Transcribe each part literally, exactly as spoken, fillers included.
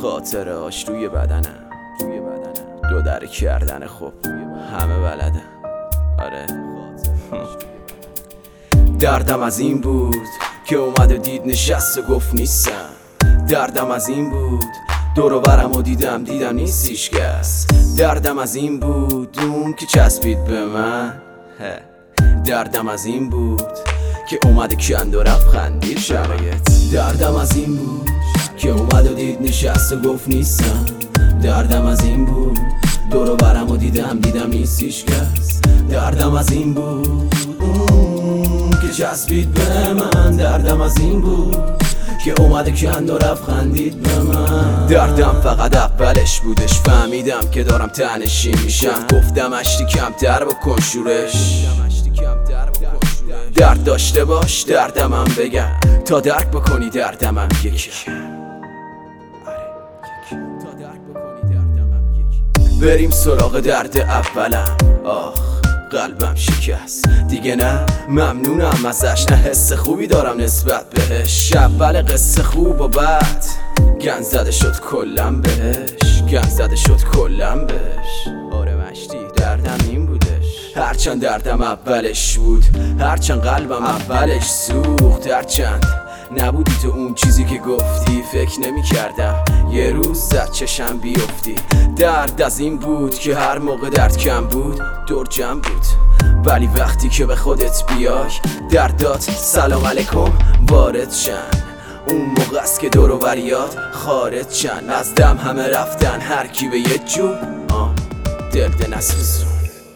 خاطره هاش توی بدنم دو در کردن خب همه بلدن. آره دردم از این بود که اومد و دید نشست و گفت نیستم. دردم از این بود دور و برم و دیدم دیدم نیست هیچکس. دردم از این بود اون که چسبید به من. دردم از این بود که اومد کند و رفت خندید شرایط. دردم از این بود که اومد و دید نشست و گفت نیستم. دردم از این بود دور و برم و دیدم دیدم نیست هیچکس. دردم از این بود اون که چسبید به من. دردم از این بود که اومد کند و رفت خندید به من. دردم فقط اولش بودش، فهمیدم که دارم تنشی میشم. گفتم اشتی کمتر بکن شورش، درد داشته باش دردمم بگم تا درک بکنی دردمم یکی. بریم سراغ درد اولم. آخ قلبم شکست دیگه، نه ممنونم ازش، نه حس خوبی دارم نسبت بهش. اول قصه خوب و بد گند زده شد کلم بهش، گند زده شد کلم بهش. آره مشتی دردم این بودش، هرچند دردم اولش بود، هرچند قلبم اولش سوخت، هرچند نبودی تو اون چیزی که گفتی. فکر نمی کردم یه روز زد چشم بیفتی. درد از این بود که هر موقع درد کم بود دور جمع بود، ولی وقتی که به خودت بیای دردات سلام علیکم وارد شن. اون موقع است که دور و بریات خارج شن. از دم همه رفتن هر کی به یه جون آه دل ده نسوزون.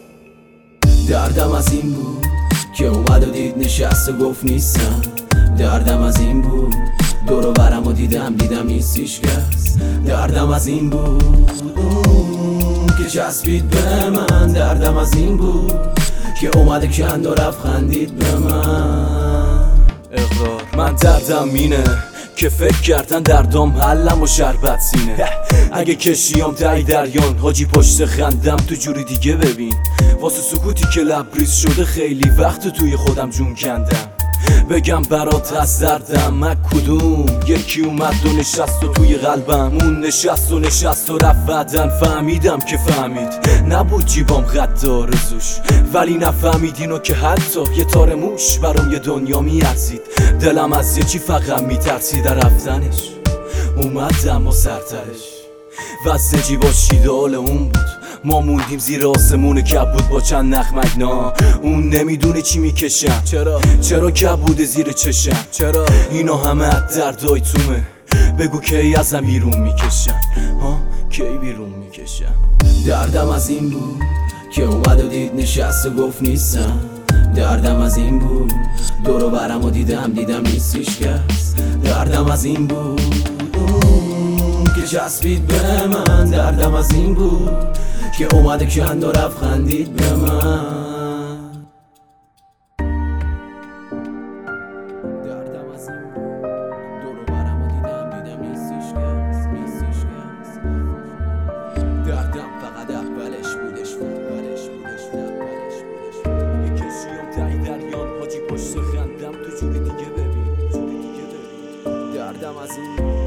دردم از این بود که اومد و دید نشست و گفت نیستم. دردم از این بود دور و برم و دیدم دیدم نیست هیچکس. دردم از این بود اون که چسبید به من. دردم از این بود که اومد کند و رفت خندید به من. اقرار من دردم اینه که فکر کردن دردم حلم و شربت سینه. اگه کشیام تایی دریان حاجی پشت خندم تو جوری دیگه ببین. واسه سکوتی که لبریز شده خیلی وقت توی خودم جون کندم. بگم برات از دردم من کدوم یکی اومد و نشست و توی قلبم اون نشست و نشست و رفت. بعدن فهمیدم که فهمید نبود جیبام قد آرزوش، ولی نفهمید اینو که حتی یه تار موش برام یه دنیا میارزید. دلم از یه چی فقط میترسید رفتنش، اومدم و سرترش واسه جیبا شیدال اون بود. ما موندیم زیر آسمون کبود با چند نخمگنا. اون نمیدونه چی میکشم، چرا چرا کبوده زیر چشم، چرا اینا همه از دردای تومه. بگو کی ازم بیرون میکشن، ها کی بیرون میکشن. دردم از این بود که اومد و دید نشست و گفت نیستم. دردم از این بود دور و برم و دیدم دیدم نیست هیچکس. دردم از این بود اون که چسبید به من. دردم از این بود که اومد کند و رفت خندید به من. دردم از این بود دور و برم و دیدم دیدم نیست هیچکس، نیست هیچکس. دردم فقط اولش بودش، اولش بودش، اولش بودش. یه کشیام تایی دریان حاجی پشت خندم تو جوری دیگه ببین، جوری دیگه ببین. دردم از این